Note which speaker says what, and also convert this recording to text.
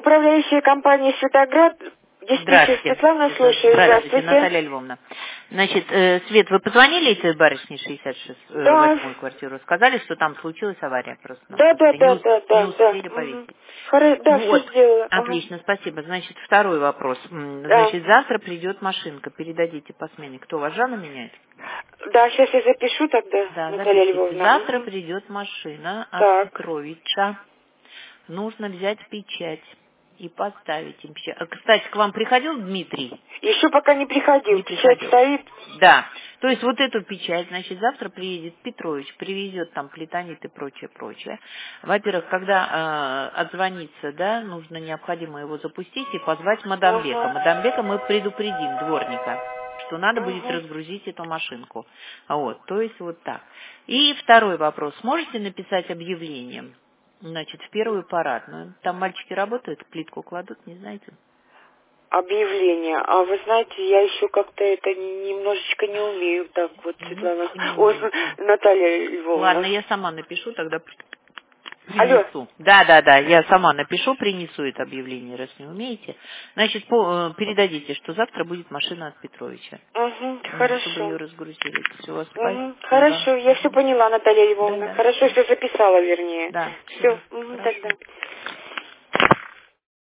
Speaker 1: управляющая компания «Светоград». Диспетчер Светлана, слушаю.
Speaker 2: Здравствуйте, Наталья Львовна. Значит, Свет, вы позвонили этой барышне 68-ю квартиру? Сказали, что там случилась авария просто.
Speaker 1: Да.
Speaker 2: Не успели повесить.
Speaker 1: Да, все сделала.
Speaker 2: Отлично, спасибо. Значит, второй вопрос. Значит, завтра придет машинка. Передадите по смене. Кто вас, Жанна меняет?
Speaker 1: Да, сейчас я запишу тогда,
Speaker 2: да,
Speaker 1: Наталья Львовна.
Speaker 2: Завтра придет машина от Петровича. Нужно взять печать и поставить им печать. Кстати, к вам приходил Дмитрий?
Speaker 1: Еще пока не приходил. Печать стоит?
Speaker 2: Да. То есть вот эту печать, значит, завтра приедет Петрович, привезет там плитонит и прочее. Во-первых, когда отзвонится, да, необходимо его запустить и позвать Мадамбека. Мадамбека мы предупредим, дворника, что надо будет разгрузить эту машинку. То есть вот так. И второй вопрос. Можете написать объявление? Значит, в первую парадную. Там мальчики работают, плитку кладут, не знаете?
Speaker 1: Объявление. А вы знаете, я еще как-то это немножечко не умею так вот, Светлана. Наталья Львовна.
Speaker 2: Ладно, я сама напишу, тогда принесу. Да, я сама напишу, принесу это объявление, раз не умеете. Значит, передадите, что завтра будет машина от Петровича.
Speaker 1: Хорошо.
Speaker 2: Чтобы ее разгрузили. Все, спасибо.
Speaker 1: Хорошо, я все поняла, Наталья Львовна. Хорошо, все записала, вернее.
Speaker 2: Да.
Speaker 1: Все, тогда.